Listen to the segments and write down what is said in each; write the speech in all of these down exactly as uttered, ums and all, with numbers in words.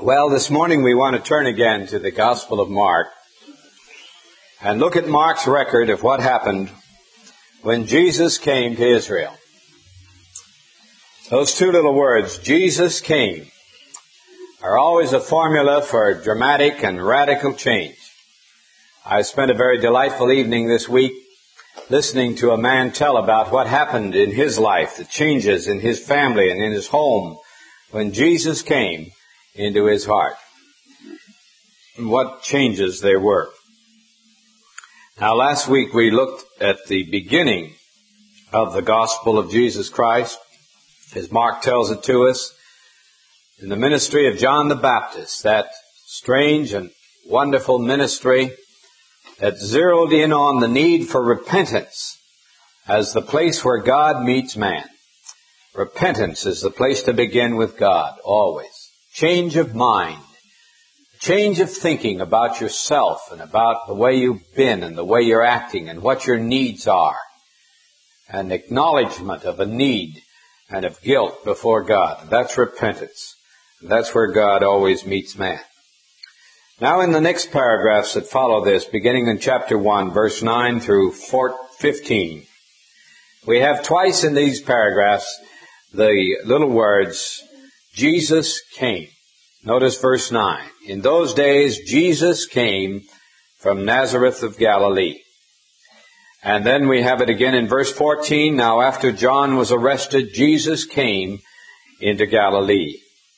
Well, this morning we want to turn again to the Gospel of Mark and look at Mark's record of what happened when Jesus came to Israel. Those two little words, Jesus came, are always a formula for dramatic and radical change. I spent a very delightful evening this week listening to a man tell about what happened in his life, the changes in his family and in his home when Jesus came into his heart, and what changes there were. Now, last week we looked at the beginning of the gospel of Jesus Christ, as Mark tells it to us, in the ministry of John the Baptist, that strange and wonderful ministry that zeroed in on the need for repentance as the place where God meets man. Repentance is the place to begin with God, always. Change of mind, change of thinking about yourself and about the way you've been and the way you're acting and what your needs are. An acknowledgement of a need and of guilt before God. That's repentance. That's where God always meets man. Now in the next paragraphs that follow this, beginning in chapter one, verse nine through fifteen, we have twice in these paragraphs the little words, Jesus came. Notice verse nine. In those days, Jesus came from Nazareth of Galilee. And then we have it again in verse fourteen. Now after John was arrested, Jesus came into Galilee.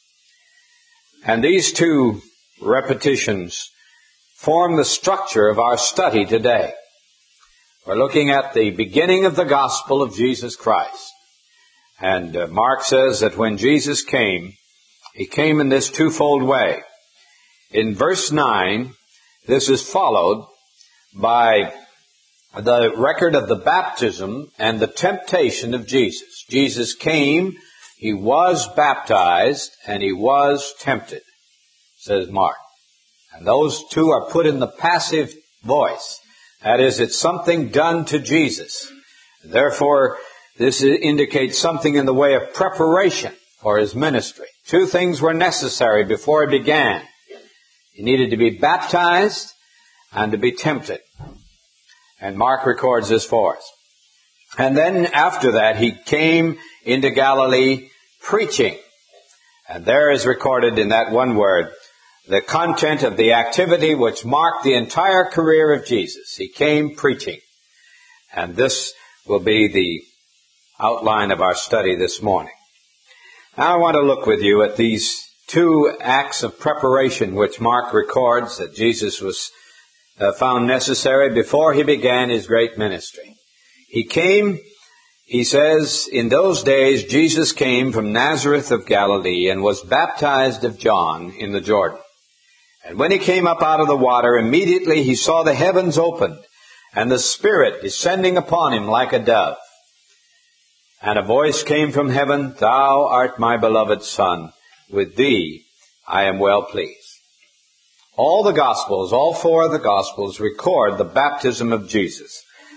And these two repetitions form the structure of our study today. We're looking at the beginning of the gospel of Jesus Christ. And uh, Mark says that when Jesus came, He came in this twofold way. In verse nine, this is followed by the record of the baptism and the temptation of Jesus. Jesus came, He was baptized, and He was tempted, says Mark. And those two are put in the passive voice. That is, it's something done to Jesus. Therefore, this indicates something in the way of preparation for His ministry. Two things were necessary before He began. He needed to be baptized and to be tempted. And Mark records this for us. And then after that, He came into Galilee preaching. And there is recorded in that one word the content of the activity which marked the entire career of Jesus. He came preaching. And this will be the outline of our study this morning. Now I want to look with you at these two acts of preparation which Mark records that Jesus was uh, found necessary before He began His great ministry. He came, he says, in those days Jesus came from Nazareth of Galilee and was baptized of John in the Jordan. And when He came up out of the water, immediately He saw the heavens opened and the Spirit descending upon Him like a dove. And a voice came from heaven, Thou art my beloved Son, with Thee I am well pleased. All the Gospels, all four of the Gospels, record the baptism of Jesus.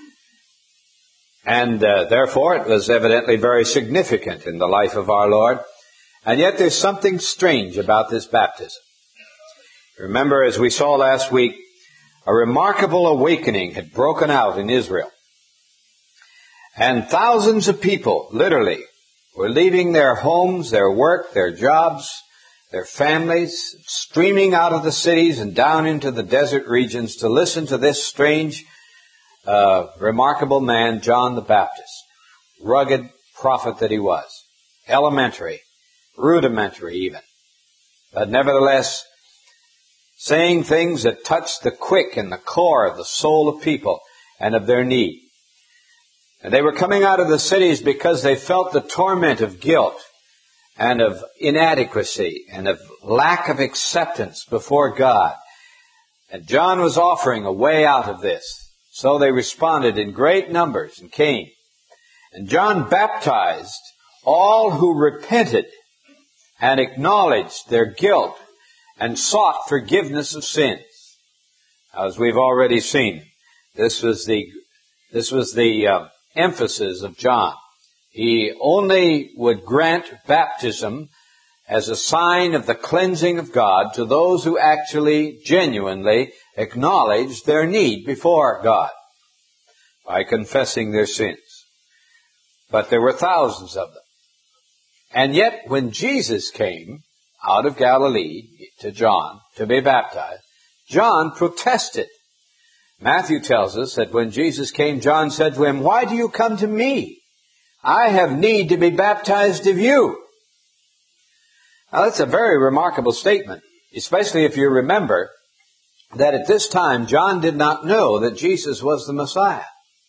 And uh, therefore it was evidently very significant in the life of our Lord. And yet there's something strange about this baptism. Remember, as we saw last week, a remarkable awakening had broken out in Israel. And thousands of people, literally, were leaving their homes, their work, their jobs, their families, streaming out of the cities and down into the desert regions to listen to this strange, uh, remarkable man, John the Baptist. Rugged prophet that he was. Elementary, rudimentary even. But nevertheless, saying things that touched the quick and the core of the soul of people and of their need. And they were coming out of the cities because they felt the torment of guilt and of inadequacy and of lack of acceptance before God. And John was offering a way out of this. So they responded in great numbers and came. And John baptized all who repented and acknowledged their guilt and sought forgiveness of sins. As we've already seen, this was the this was the uh, emphasis of John. He only would grant baptism as a sign of the cleansing of God to those who actually, genuinely acknowledge their need before God by confessing their sins. But there were thousands of them. And yet, when Jesus came out of Galilee to John to be baptized, John protested. Matthew tells us that when Jesus came, John said to him, "Why do you come to me? I have need to be baptized of you." Now, that's a very remarkable statement, especially if you remember that at this time, John did not know that Jesus was the Messiah.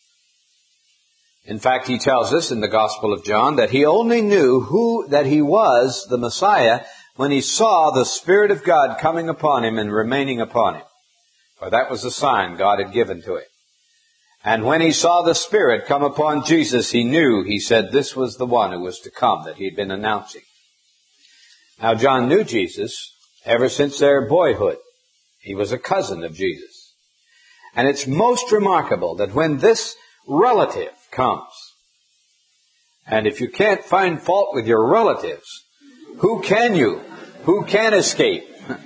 In fact, he tells us in the Gospel of John that he only knew who that he was the Messiah when he saw the Spirit of God coming upon him and remaining upon him. For that was the sign God had given to him. And when he saw the Spirit come upon Jesus, he knew, he said, this was the one who was to come that he had been announcing. Now, John knew Jesus ever since their boyhood. He was a cousin of Jesus. And it's most remarkable that when this relative comes, and if you can't find fault with your relatives, who can you? Who can escape?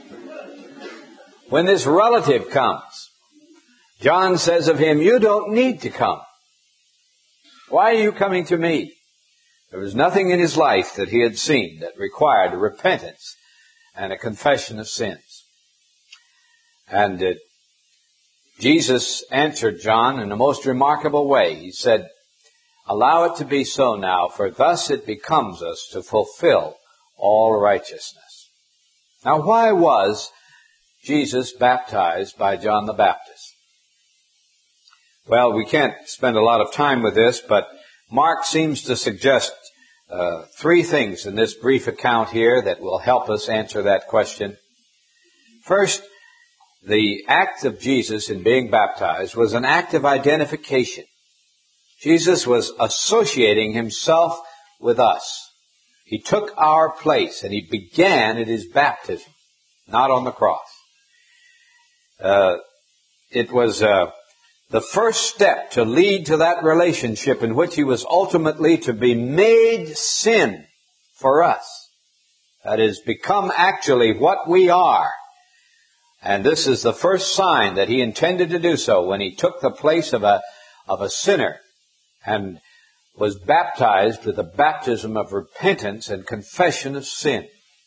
When this relative comes, John says of him, "You don't need to come. Why are you coming to me?" There was nothing in his life that he had seen that required a repentance and a confession of sins. And uh, Jesus answered John in a most remarkable way. He said, "Allow it to be so now, for thus it becomes us to fulfill all righteousness." Now, why was Jesus baptized by John the Baptist? Well, we can't spend a lot of time with this, but Mark seems to suggest uh, three things in this brief account here that will help us answer that question. First, the act of Jesus in being baptized was an act of identification. Jesus was associating himself with us. He took our place, and he began at his baptism, not on the cross. Uh, it was uh, the first step to lead to that relationship in which he was ultimately to be made sin for us. That is, become actually what we are. And this is the first sign that he intended to do so when he took the place of a, of a sinner and was baptized with the baptism of repentance and confession of sin.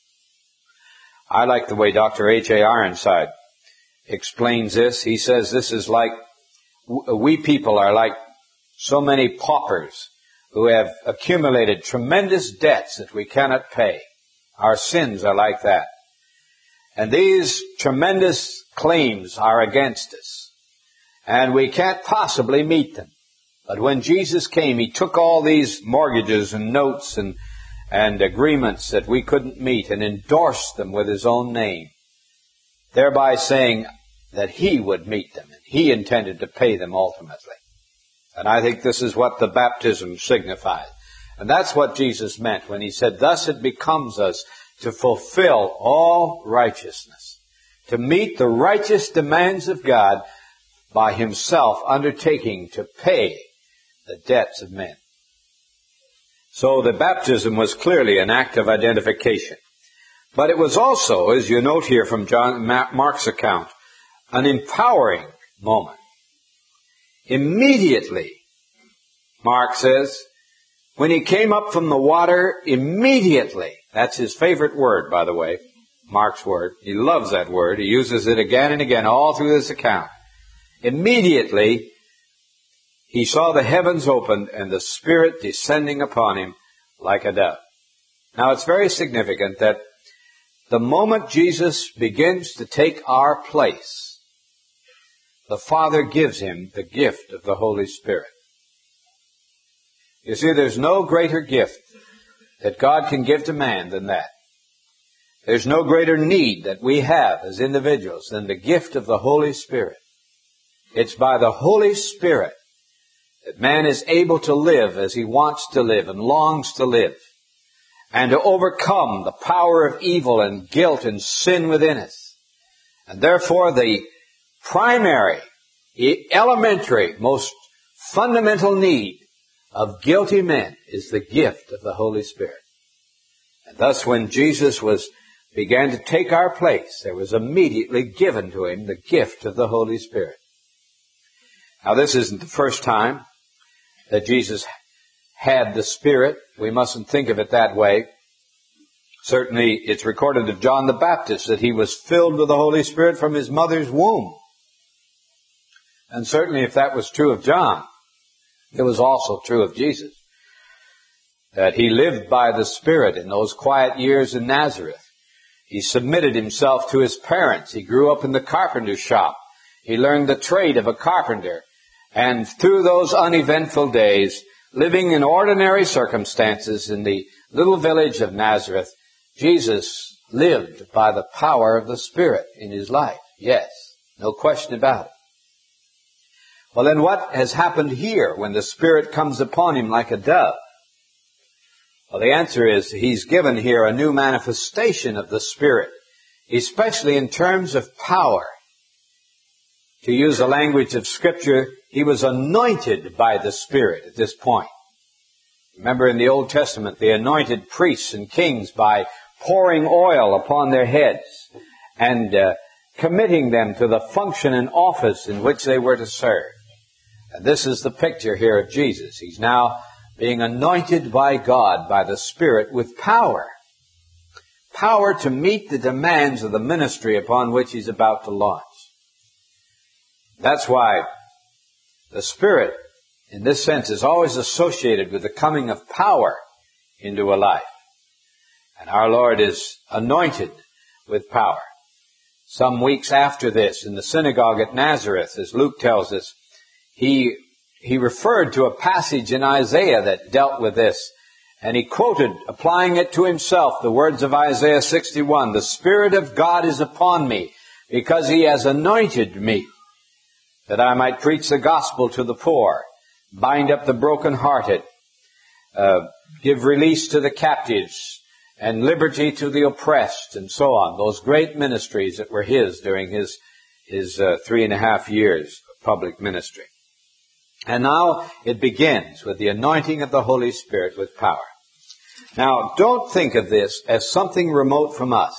I like the way Doctor H A Ironside explains this. He says this is like, we people are like so many paupers who have accumulated tremendous debts that we cannot pay. Our sins are like that. And these tremendous claims are against us. And we can't possibly meet them. But when Jesus came, he took all these mortgages and notes and, and agreements that we couldn't meet and endorsed them with his own name, thereby saying that he would meet them, and he intended to pay them ultimately. And I think this is what the baptism signifies. And that's what Jesus meant when he said, "Thus it becomes us to fulfill all righteousness," to meet the righteous demands of God by himself undertaking to pay the debts of men. So the baptism was clearly an act of identification. But it was also, as you note here from John Mark's account, an empowering moment. Immediately, Mark says, when he came up from the water, immediately, that's his favorite word, by the way, Mark's word. He loves that word. He uses it again and again all through this account. Immediately, he saw the heavens opened and the Spirit descending upon him like a dove. Now, it's very significant that the moment Jesus begins to take our place, the Father gives him the gift of the Holy Spirit. You see, there's no greater gift that God can give to man than that. There's no greater need that we have as individuals than the gift of the Holy Spirit. It's by the Holy Spirit that man is able to live as he wants to live and longs to live, and to overcome the power of evil and guilt and sin within us. And therefore the primary, elementary, most fundamental need of guilty men is the gift of the Holy Spirit. And thus when Jesus was began to take our place, there was immediately given to him the gift of the Holy Spirit. Now this isn't the first time that Jesus had the Spirit. We mustn't think of it that way. Certainly it's recorded of John the Baptist that he was filled with the Holy Spirit from his mother's womb. And certainly if that was true of John, it was also true of Jesus. That he lived by the Spirit in those quiet years in Nazareth. He submitted himself to his parents. He grew up in the carpenter's shop. He learned the trade of a carpenter. And through those uneventful days, living in ordinary circumstances in the little village of Nazareth, Jesus lived by the power of the Spirit in his life. Yes, no question about it. Well, then what has happened here when the Spirit comes upon him like a dove? Well, the answer is he's given here a new manifestation of the Spirit, especially in terms of power. To use the language of Scripture, he was anointed by the Spirit at this point. Remember in the Old Testament, they anointed priests and kings by pouring oil upon their heads and uh, committing them to the function and office in which they were to serve. And this is the picture here of Jesus. He's now being anointed by God, by the Spirit, with power. Power to meet the demands of the ministry upon which he's about to launch. That's why the Spirit, in this sense, is always associated with the coming of power into a life. And our Lord is anointed with power. Some weeks after this, in the synagogue at Nazareth, as Luke tells us, he He referred to a passage in Isaiah that dealt with this. And he quoted, applying it to himself, the words of Isaiah sixty-one, "The Spirit of God is upon me, because he has anointed me, that I might preach the gospel to the poor, bind up the brokenhearted, uh, give release to the captives, and liberty to the oppressed," and so on. Those great ministries that were his during his, his uh, three and a half years of public ministry. And now it begins with the anointing of the Holy Spirit with power. Now, don't think of this as something remote from us.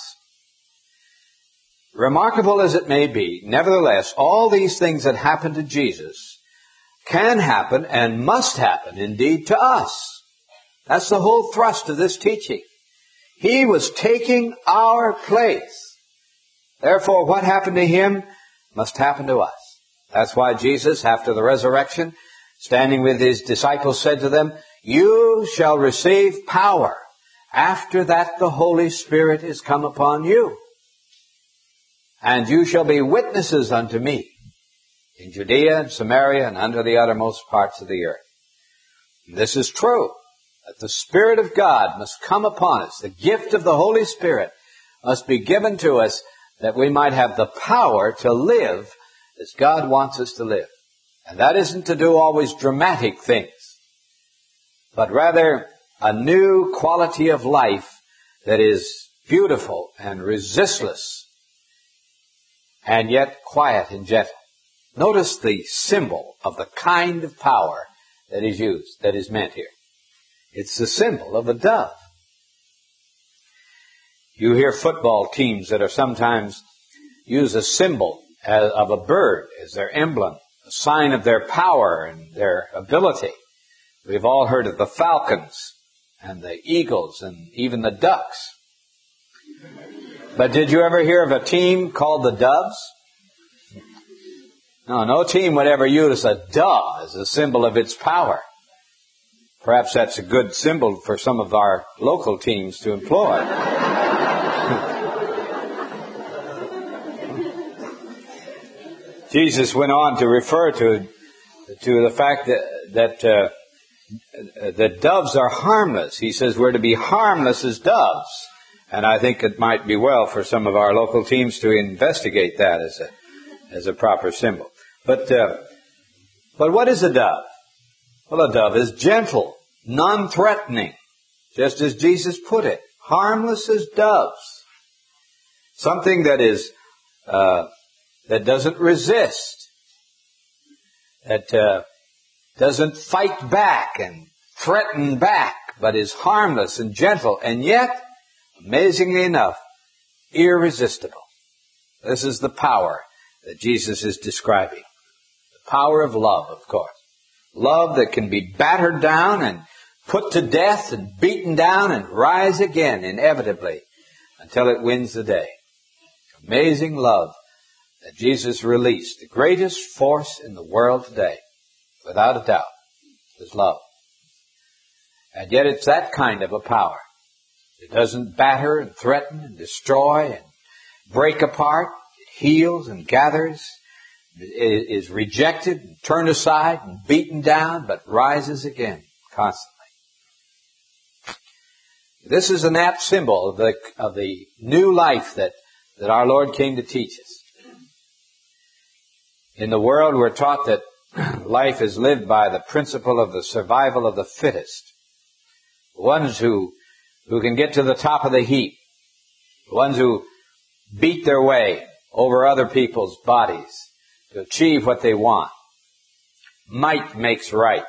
Remarkable as it may be, nevertheless, all these things that happened to Jesus can happen and must happen indeed to us. That's the whole thrust of this teaching. He was taking our place. Therefore, what happened to him must happen to us. That's why Jesus, after the resurrection, standing with his disciples, said to them, "You shall receive power. After that the Holy Spirit is come upon you. And you shall be witnesses unto me in Judea and Samaria and unto the uttermost parts of the earth." This is true, that the Spirit of God must come upon us. The gift of the Holy Spirit must be given to us that we might have the power to live as God wants us to live. And that isn't to do always dramatic things, but rather a new quality of life that is beautiful and resistless and yet quiet and gentle. Notice the symbol of the kind of power that is used, that is meant here. It's the symbol of a dove. You hear football teams that are sometimes use a symbol of a bird as their emblem, a sign of their power and their ability. We've all heard of the falcons and the eagles and even the ducks. But did you ever hear of a team called the Doves? No, no team would ever use a dove as a symbol of its power. Perhaps that's a good symbol for some of our local teams to employ. Jesus went on to refer to to the fact that that uh, that doves are harmless. He says we're to be harmless as doves, and I think it might be well for some of our local teams to investigate that as a as a proper symbol. But uh, but what is a dove? Well, a dove is gentle, non-threatening, just as Jesus put it, harmless as doves. Something that is uh, that doesn't resist, that uh, doesn't fight back and threaten back, but is harmless and gentle, and yet Amazingly enough, irresistible. This is the power that Jesus is describing. The power of love, of course. Love that can be battered down and put to death and beaten down and rise again inevitably until it wins the day. Amazing love that Jesus released. The greatest force in the world today, without a doubt, is love. And yet it's that kind of a power. It doesn't batter and threaten and destroy and break apart. It heals and gathers. It is rejected and turned aside and beaten down, but rises again constantly. This is an apt symbol of the, of the new life that, that our Lord came to teach us. In the world, we're taught that life is lived by the principle of the survival of the fittest. The ones who, who can get to the top of the heap. The ones who beat their way over other people's bodies to achieve what they want. Might makes right.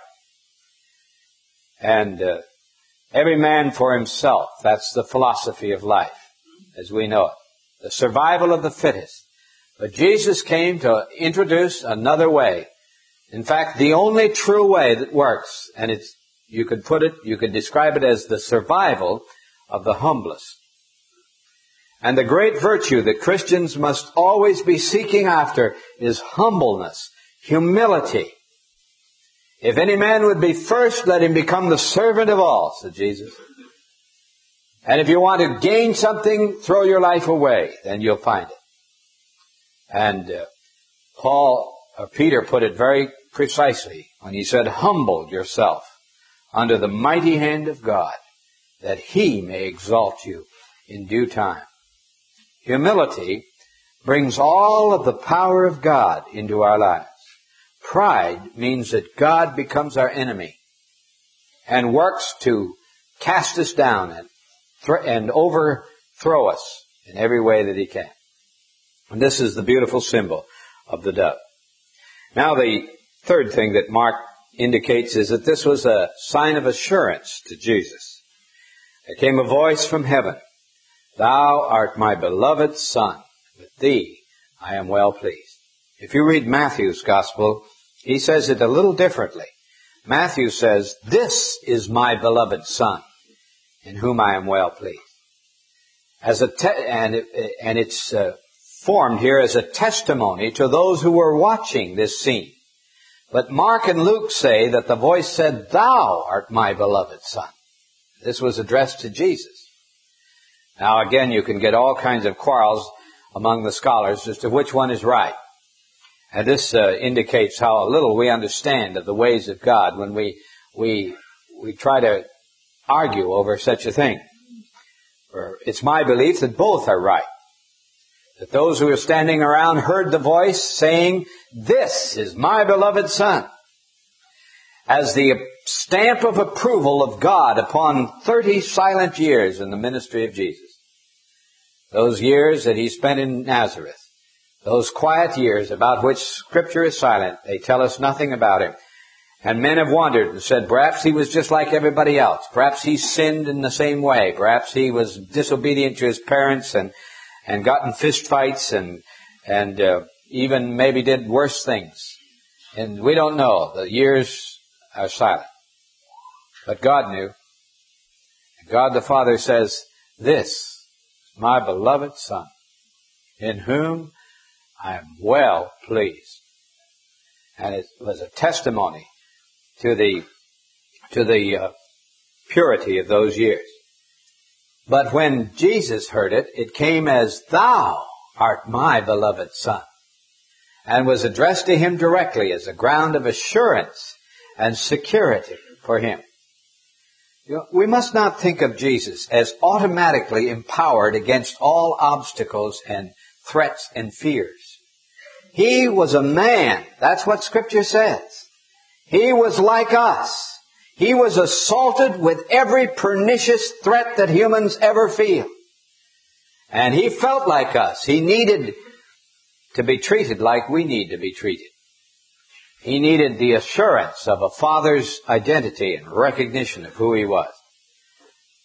And uh, every man for himself. That's the philosophy of life, as we know it. The survival of the fittest. But Jesus came to introduce another way. In fact, the only true way that works, and it's, you could put it, you could describe it as the survival of the humblest. And the great virtue that Christians must always be seeking after is humbleness, humility. If any man would be first, let him become the servant of all, said Jesus. And if you want to gain something, throw your life away, then you'll find it. And uh, Paul, or Peter put it very precisely when he said, humble yourself under the mighty hand of God, that He may exalt you in due time. Humility brings all of the power of God into our lives. Pride means that God becomes our enemy and works to cast us down and, th- and overthrow us in every way that he can. And this is the beautiful symbol of the dove. Now the third thing that Mark indicates is that this was a sign of assurance to Jesus. There came a voice from heaven, "Thou art my beloved Son, with thee I am well pleased." If you read Matthew's Gospel, he says it a little differently. Matthew says, "This is my beloved Son, in whom I am well pleased." As a te- and, it, and it's uh, formed here as a testimony to those who were watching this scene. But Mark and Luke say that the voice said, "Thou art my beloved Son." This was addressed to Jesus. Now again, you can get all kinds of quarrels among the scholars as to which one is right. And this uh, indicates how little we understand of the ways of God when we we we try to argue over such a thing. For it's my belief that both are right. That those who were standing around heard the voice saying, "This is my beloved Son," as the stamp of approval of God upon thirty silent years in the ministry of Jesus. Those years that he spent in Nazareth. Those quiet years about which Scripture is silent. They tell us nothing about him. And men have wondered and said, perhaps he was just like everybody else. Perhaps he sinned in the same way. Perhaps he was disobedient to his parents and, and got in fist fights and, and uh, even maybe did worse things. And we don't know. The years are silent. But God knew. God the Father says, "This is my beloved Son, in whom I am well pleased." And it was a testimony to the to the uh, purity of those years. But when Jesus heard it, it came as, "Thou art my beloved Son," and was addressed to him directly as a ground of assurance and security for him. You know, we must not think of Jesus as automatically empowered against all obstacles and threats and fears. He was a man. That's what Scripture says. He was like us. He was assaulted with every pernicious threat that humans ever feel. And he felt like us. He needed to be treated like we need to be treated. He needed the assurance of a father's identity and recognition of who he was.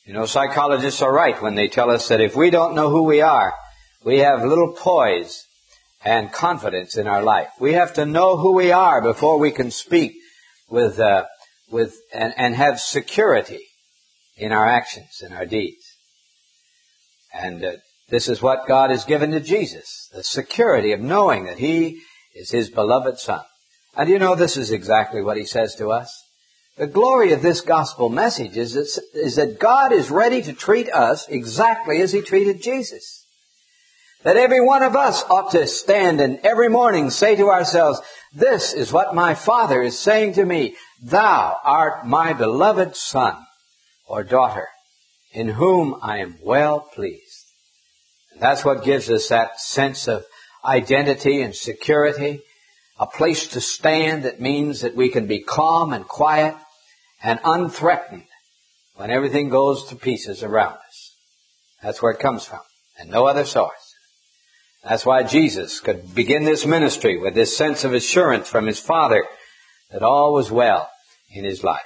You know, psychologists are right when they tell us that if we don't know who we are, we have little poise and confidence in our life. We have to know who we are before we can speak with, uh, with, and, and have security in our actions and our deeds. And uh, this is what God has given to Jesus, the security of knowing that He is His beloved Son. And you know, this is exactly what He says to us. The glory of this gospel message is that, is that God is ready to treat us exactly as He treated Jesus. That every one of us ought to stand and every morning say to ourselves, this is what my Father is saying to me. Thou art my beloved Son or daughter, in whom I am well pleased. And that's what gives us that sense of identity and security, a place to stand that means that we can be calm and quiet and unthreatened when everything goes to pieces around us. That's where it comes from, and no other source. That's why Jesus could begin this ministry with this sense of assurance from His Father that all was well in His life.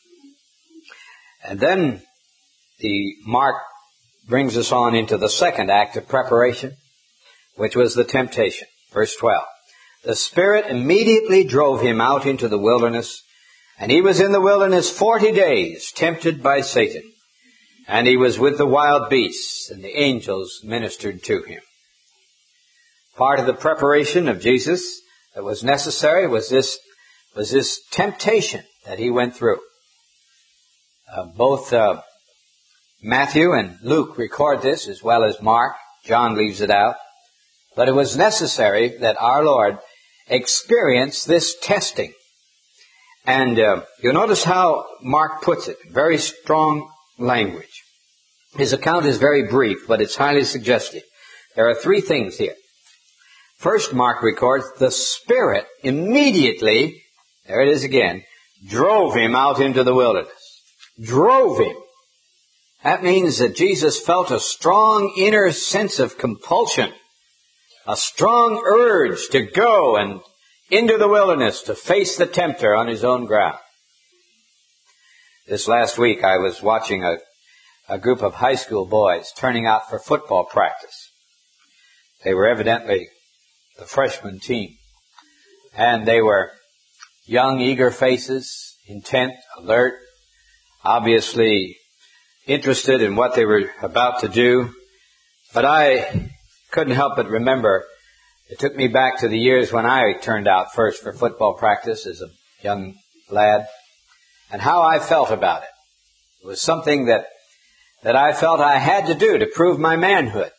And then the Mark brings us on into the second act of preparation, which was the temptation. Verse twelve. The Spirit immediately drove Him out into the wilderness, and He was in the wilderness forty days, tempted by Satan. And He was with the wild beasts, and the angels ministered to Him. Part of the preparation of Jesus that was necessary was this, was this temptation that He went through. Uh, both uh, Matthew and Luke record this, as well as Mark. John leaves it out. But it was necessary that our Lord experience this testing. And uh, you'll notice how Mark puts it. Very strong language. His account is very brief, but it's highly suggestive. There are three things here. First, Mark records, the Spirit immediately, there it is again, drove Him out into the wilderness. Drove Him. That means that Jesus felt a strong inner sense of compulsion, a strong urge to go and into the wilderness to face the tempter on His own ground. This last week I was watching a, a group of high school boys turning out for football practice. They were evidently the freshman team. And they were young, eager faces, intent, alert, obviously interested in what they were about to do. But I couldn't help but remember, it took me back to the years when I turned out first for football practice as a young lad, and how I felt about it. It was something that, that I felt I had to do to prove my manhood.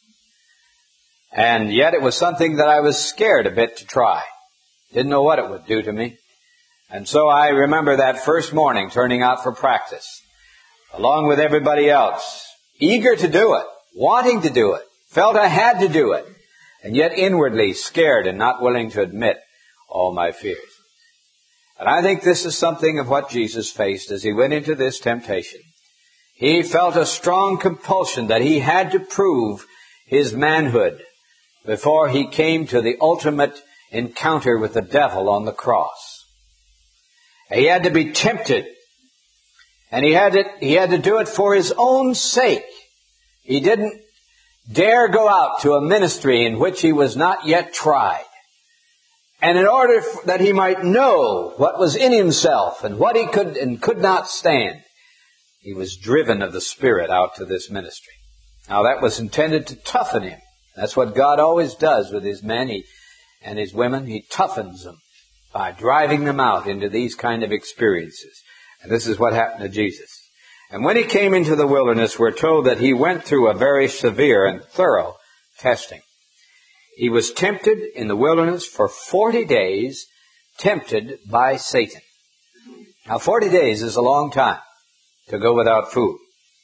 And yet it was something that I was scared a bit to try. Didn't know what it would do to me. And so I remember that first morning turning out for practice, along with everybody else, eager to do it, wanting to do it, felt I had to do it, and yet inwardly scared and not willing to admit all my fears. And I think this is something of what Jesus faced as He went into this temptation. He felt a strong compulsion that He had to prove His manhood before He came to the ultimate encounter with the devil on the cross. He had to be tempted, and he had to, he had to do it for His own sake. He didn't dare go out to a ministry in which He was not yet tried. And in order that He might know what was in Himself and what He could and could not stand, He was driven of the Spirit out to this ministry. Now that was intended to toughen Him. That's what God always does with His men he, and His women. He toughens them by driving them out into these kind of experiences. And this is what happened to Jesus. And when He came into the wilderness, we're told that He went through a very severe and thorough testing. He was tempted in the wilderness for forty days, tempted by Satan. Now forty days is a long time to go without food.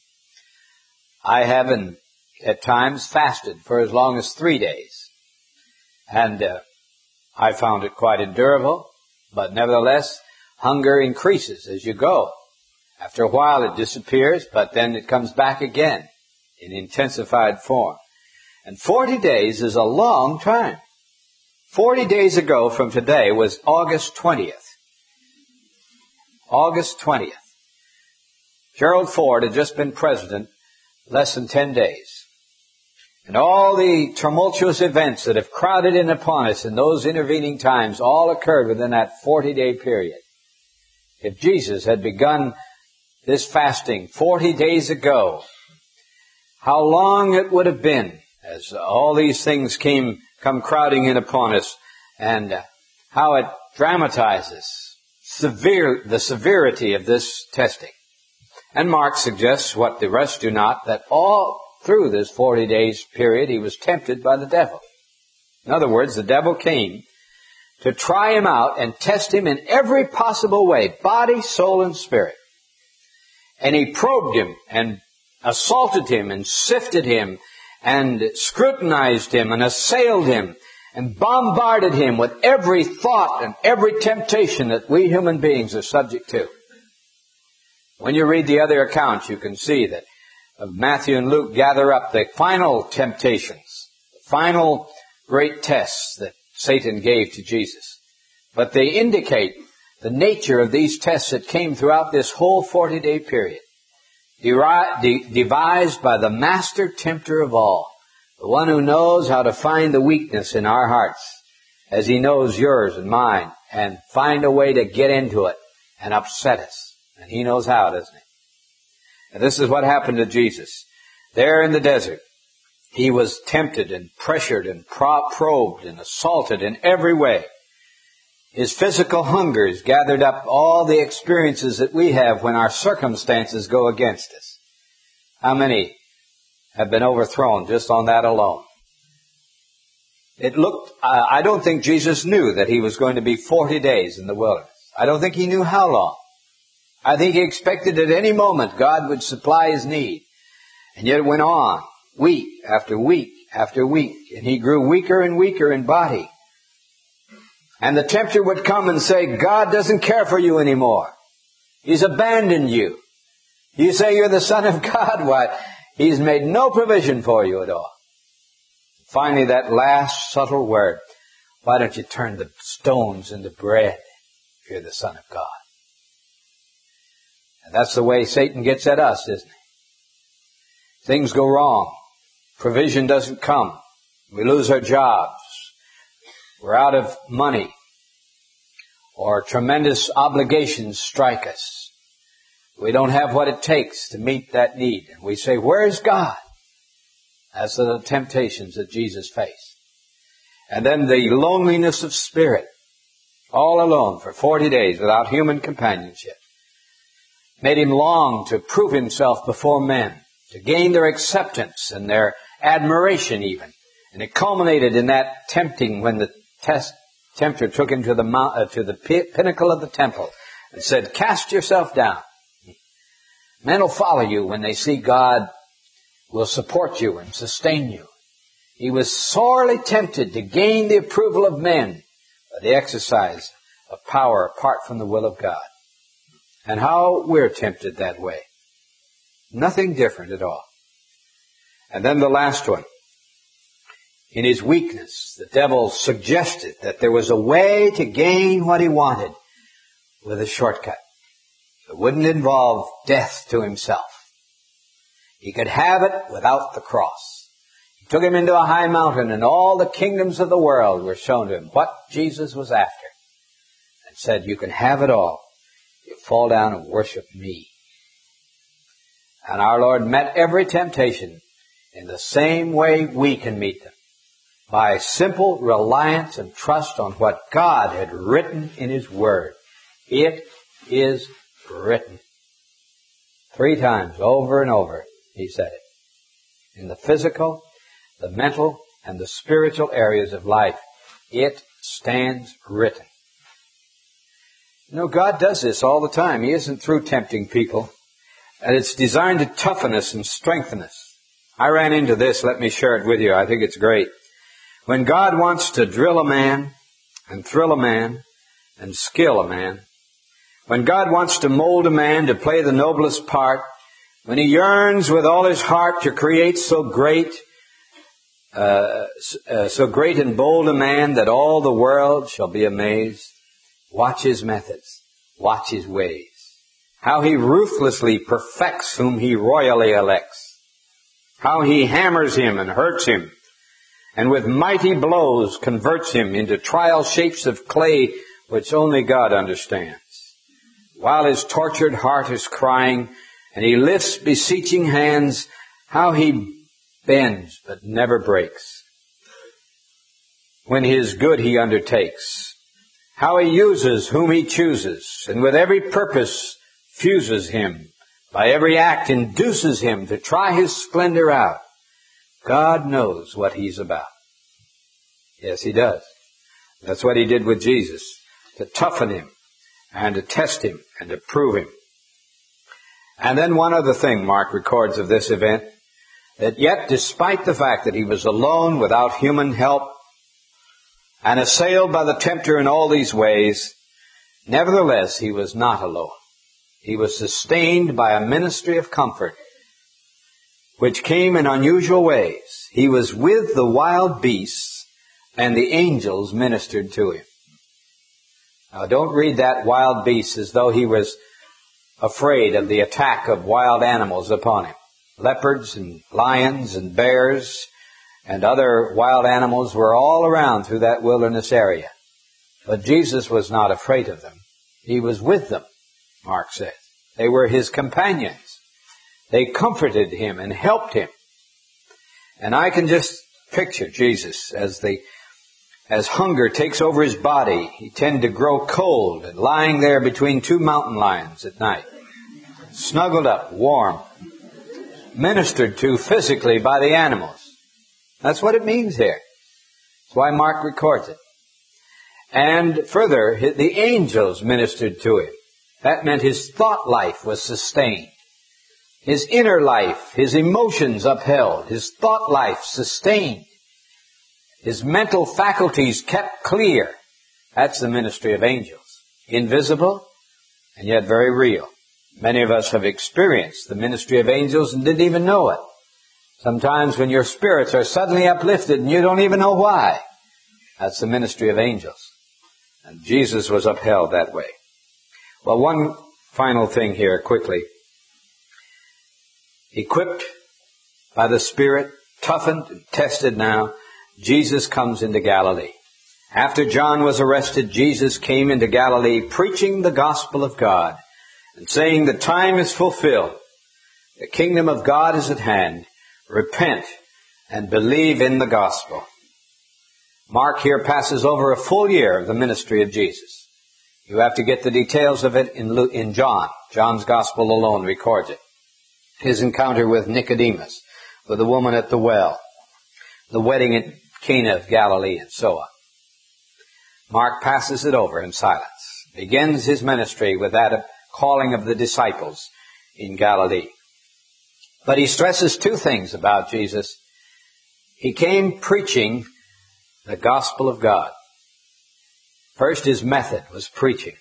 I haven't at times fasted for as long as three days. And uh, I found it quite endurable, but nevertheless, hunger increases as you go. After a while it disappears, but then it comes back again in intensified form. And forty days is a long time. Forty days ago from today was August twentieth. August twentieth. Gerald Ford had just been president less than ten days. And all the tumultuous events that have crowded in upon us in those intervening times all occurred within that forty-day period. If Jesus had begun this fasting forty days ago, how long it would have been as all these things came come crowding in upon us, and how it dramatizes severe the severity of this testing. And Mark suggests, what the rest do not, that all through this forty days period he was tempted by the devil. In other words, the devil came to try him out and test him in every possible way, body, soul, and spirit. And he probed him and assaulted him and sifted him and scrutinized him and assailed him and bombarded him with every thought and every temptation that we human beings are subject to. When you read the other accounts, you can see that Matthew and Luke gather up the final temptations, the final great tests that Satan gave to Jesus. But they indicate the nature of these tests that came throughout this whole forty-day period, devised by the master tempter of all, the one who knows how to find the weakness in our hearts, as he knows yours and mine, and find a way to get into it and upset us. And he knows how, doesn't he? And this is what happened to Jesus. There in the desert, he was tempted and pressured and probed and assaulted in every way. His physical hungers gathered up all the experiences that we have when our circumstances go against us. How many have been overthrown just on that alone? It looked, uh, I don't think Jesus knew that he was going to be forty days in the wilderness. I don't think he knew how long. I think he expected at any moment God would supply his need. And yet it went on, week after week after week, and he grew weaker and weaker in body. And the tempter would come and say, God doesn't care for you anymore. He's abandoned you. You say you're the Son of God. Why, he's made no provision for you at all. Finally, that last subtle word, why don't you turn the stones into bread if you're the Son of God? And that's the way Satan gets at us, isn't he? Things go wrong. Provision doesn't come. We lose our jobs. We're out of money. Or tremendous obligations strike us. We don't have what it takes to meet that need. And we say, where is God? That's the temptations that Jesus faced. And then the loneliness of spirit. All alone for forty days without human companionship. Made him long to prove himself before men. To gain their acceptance and their admiration even. And it culminated in that tempting when the test, tempter took him to the mount, uh, to the p- pinnacle of the temple and said, cast yourself down. Men will follow you when they see God will support you and sustain you. He was sorely tempted to gain the approval of men by the exercise of power apart from the will of God. And how we're tempted that way. Nothing different at all. And then the last one. In his weakness, the devil suggested that there was a way to gain what he wanted with a shortcut. It wouldn't involve death to himself. He could have it without the cross. He took him into a high mountain and all the kingdoms of the world were shown to him, what Jesus was after. And said, you can have it all. You fall down and worship me. And our Lord met every temptation in the same way we can meet them. By simple reliance and trust on what God had written in His Word. It is written. Three times, over and over, He said it. In the physical, the mental, and the spiritual areas of life, it stands written. You know, God does this all the time. He isn't through tempting people. And it's designed to toughen us and strengthen us. I ran into this. Let me share it with you. I think it's great. When God wants to drill a man and thrill a man and skill a man, when God wants to mold a man to play the noblest part, when He yearns with all His heart to create so great, uh, uh, so great and bold a man that all the world shall be amazed, watch His methods, watch His ways. how he ruthlessly perfects whom he royally elects, how he hammers him and hurts him, and with mighty blows converts him into trial shapes of clay which only God understands. While his tortured heart is crying, and he lifts beseeching hands, how he bends but never breaks. When his good he undertakes, how he uses whom he chooses, and with every purpose fuses him, by every act induces him to try his splendor out. God knows what he's about. Yes, he does. That's what he did with Jesus, to toughen him, and to test him, and to prove him. And then one other thing Mark records of this event, that yet despite the fact that he was alone without human help, and assailed by the tempter in all these ways, nevertheless he was not alone. He was sustained by a ministry of comfort, which came in unusual ways. He was with the wild beasts, and the angels ministered to him. Now don't read that wild beast as though he was afraid of the attack of wild animals upon him. Leopards and lions and bears and other wild animals were all around through that wilderness area. But Jesus was not afraid of them. He was with them, Mark says. They were his companions. They comforted him and helped him. And I can just picture Jesus as the as hunger takes over his body. He tended to grow cold and lying there between two mountain lions at night, snuggled up, warm, ministered to physically by the animals. That's what it means here. That's why Mark records it. And further, the angels ministered to him. That meant his thought life was sustained. His inner life, his emotions upheld, his thought life sustained. His mental faculties kept clear. That's the ministry of angels. Invisible and yet very real. Many of us have experienced the ministry of angels and didn't even know it. Sometimes when your spirits are suddenly uplifted and you don't even know why. That's the ministry of angels. And Jesus was upheld that way. Well, one final thing here quickly. Equipped by the Spirit, toughened and tested now, Jesus comes into Galilee. After John was arrested, Jesus came into Galilee preaching the gospel of God and saying, the time is fulfilled. The kingdom of God is at hand. Repent and believe in the gospel. Mark here passes over a full year of the ministry of Jesus. You have to get the details of it in, Luke, in John. John's gospel alone records it. His encounter with Nicodemus, with the woman at the well, the wedding at Cana of Galilee, and so on. Mark passes it over in silence. Begins his ministry with that calling of the disciples in Galilee. But he stresses two things about Jesus. He came preaching the gospel of God. First, his method was preaching.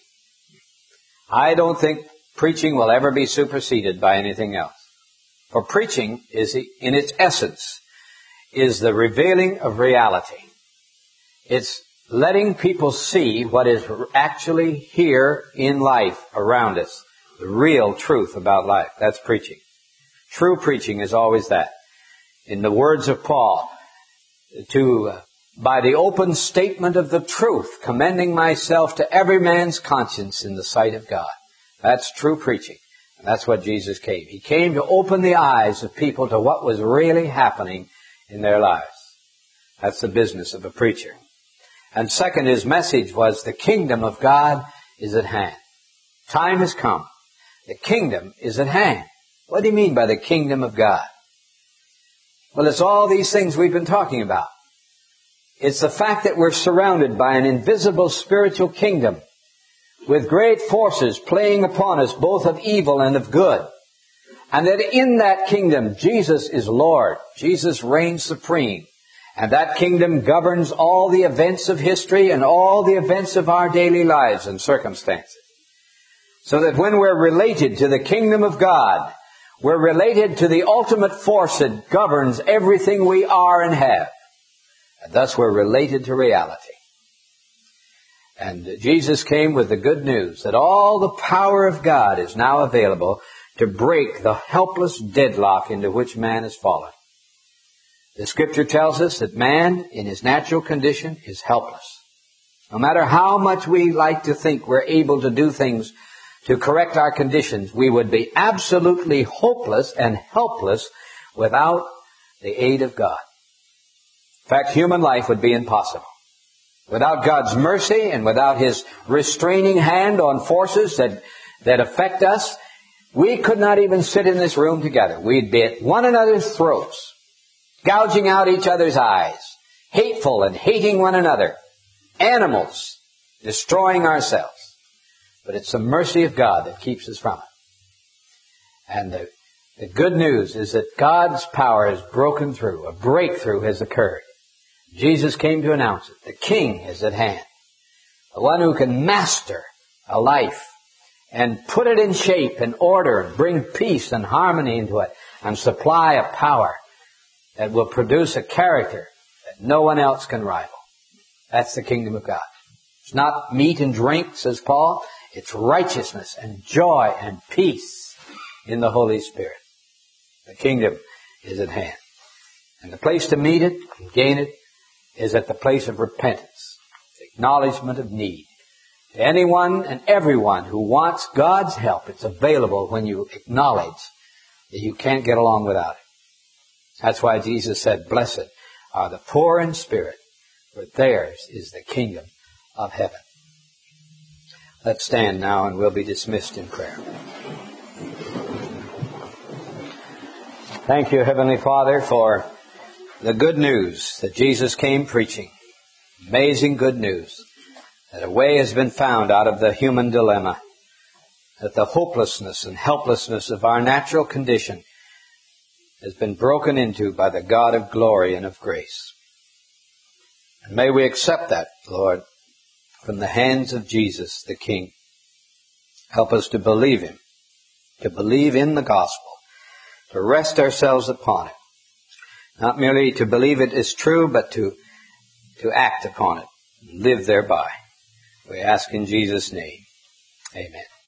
I don't think preaching will ever be superseded by anything else. For preaching is, in its essence, is the revealing of reality. It's letting people see what is actually here in life around us. The real truth about life. That's preaching. True preaching is always that. In the words of Paul, to uh, by the open statement of the truth, commending myself to every man's conscience in the sight of God. That's true preaching. And that's what Jesus came. He came to open the eyes of people to what was really happening in their lives. That's the business of a preacher. And second, his message was the kingdom of God is at hand. Time has come. The kingdom is at hand. What do you mean by the kingdom of God? Well, it's all these things we've been talking about. It's the fact that we're surrounded by an invisible spiritual kingdom with great forces playing upon us both of evil and of good. And that in that kingdom, Jesus is Lord. Jesus reigns supreme. And that kingdom governs all the events of history and all the events of our daily lives and circumstances. So that when we're related to the kingdom of God, we're related to the ultimate force that governs everything we are and have. And thus we're related to reality. And Jesus came with the good news that all the power of God is now available to break the helpless deadlock into which man has fallen. The Scripture tells us that man, in his natural condition, is helpless. No matter how much we like to think we're able to do things to correct our conditions, we would be absolutely hopeless and helpless without the aid of God. In fact, human life would be impossible. Without God's mercy and without His restraining hand on forces that, that affect us, we could not even sit in this room together. We'd be at one another's throats, gouging out each other's eyes, hateful and hating one another, animals, destroying ourselves. But it's the mercy of God that keeps us from it. And the, the good news is that God's power has broken through. A breakthrough has occurred. Jesus came to announce it. The King is at hand. The one who can master a life and put it in shape and order and bring peace and harmony into it and supply a power that will produce a character that no one else can rival. That's the kingdom of God. It's not meat and drink, says Paul. It's righteousness and joy and peace in the Holy Spirit. The kingdom is at hand. And the place to meet it and gain it is at the place of repentance, acknowledgement of need. To anyone and everyone who wants God's help, it's available when you acknowledge that you can't get along without it. That's why Jesus said, "Blessed are the poor in spirit, for theirs is the kingdom of heaven." Let's stand now and we'll be dismissed in prayer. Thank you, Heavenly Father, for the good news that Jesus came preaching. Amazing good news that a way has been found out of the human dilemma, that the hopelessness and helplessness of our natural condition has been broken into by the God of glory and of grace. And may we accept that, Lord, from the hands of Jesus, the King. Help us to believe Him, to believe in the gospel, to rest ourselves upon it. Not merely to believe it is true, but to, to act upon it, and live thereby. We ask in Jesus' name. Amen.